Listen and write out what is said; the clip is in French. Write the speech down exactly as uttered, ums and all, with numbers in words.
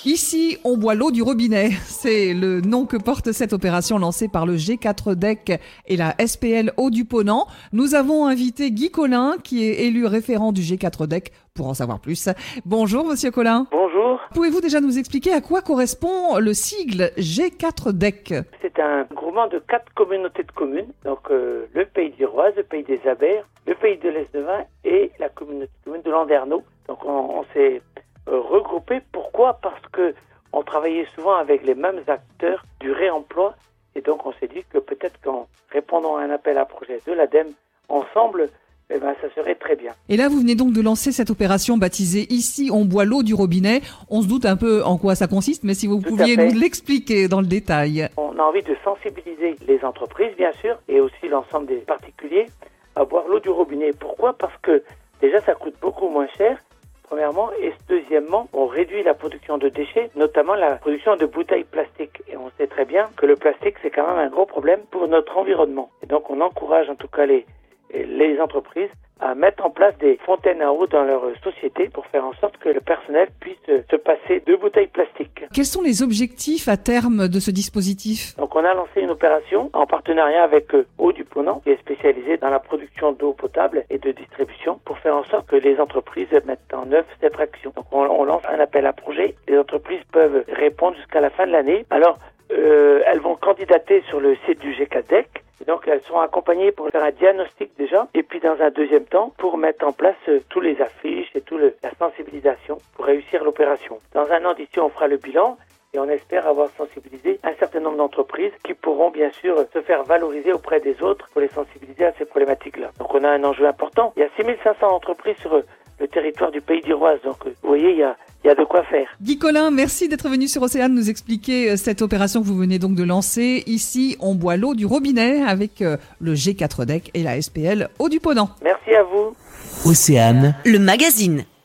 Ici, on boit l'eau du robinet. C'est le nom que porte cette opération lancée par le G quatre D E C et la S P L Eau du Ponant. Nous avons invité Guy Collin, qui est élu référent du G quatre D E C, pour en savoir plus. Bonjour, monsieur Collin. Bonjour. Pouvez-vous déjà nous expliquer à quoi correspond le sigle G quatre D E C? C'est un groupement de quatre communautés de communes. Donc, euh, le Pays d'Iroise, le Pays des Abers, le Pays de l'Est-de-Vin et la communauté de communes de Landerneau. Donc, on, on s'est euh, regroupés. Pourquoi? Parce que on travaillait souvent avec les mêmes acteurs du réemploi. Et donc, on s'est dit que peut-être qu'en répondant à un appel à projet de l'ADEME, ensemble, eh ben, ça serait très bien. Et là, vous venez donc de lancer cette opération baptisée « Ici, on boit l'eau du robinet ». On se doute un peu en quoi ça consiste, mais si vous Tout pouviez nous l'expliquer dans le détail. On a envie de sensibiliser les entreprises, bien sûr, et aussi l'ensemble des particuliers à boire l'eau du robinet. Pourquoi? Parce que déjà, ça coûte beaucoup moins cher, premièrement, et deuxièmement, on réduit la production de déchets, notamment la production de bouteilles plastiques. Et on sait très bien que le plastique, c'est quand même un gros problème pour notre environnement. Et donc, on encourage en tout cas les les entreprises à mettre en place des fontaines à eau dans leur société pour faire en sorte que le personnel puisse se passer de bouteilles plastiques. Quels sont les objectifs à terme de ce dispositif? Donc on a lancé une opération en partenariat avec Eau du Ponant, qui est spécialisée dans la production d'eau potable et de distribution, pour faire en sorte que les entreprises mettent en œuvre cette action. Donc on, on lance un appel à projet. Les entreprises peuvent répondre jusqu'à la fin de l'année. Alors euh, elles vont candidater sur le site du G quatre D E C. Et donc, elles sont accompagnées pour faire un diagnostic déjà, et puis dans un deuxième temps, pour mettre en place euh, tous les affiches et toute la sensibilisation pour réussir l'opération. Dans un an d'ici, on fera le bilan et on espère avoir sensibilisé un certain nombre d'entreprises qui pourront bien sûr se faire valoriser auprès des autres pour les sensibiliser à ces problématiques-là. Donc, on a un enjeu important. Il y a six mille cinq cents entreprises sur le territoire du Pays d'Iroise. Donc, vous voyez, il y a Il y a de quoi faire. Guy Collin, merci d'être venu sur Océane nous expliquer cette opération que vous venez donc de lancer. Ici, on boit l'eau du robinet avec le G quatre D E C et la S P L Eau du Ponant. Merci à vous. Océane, le magazine.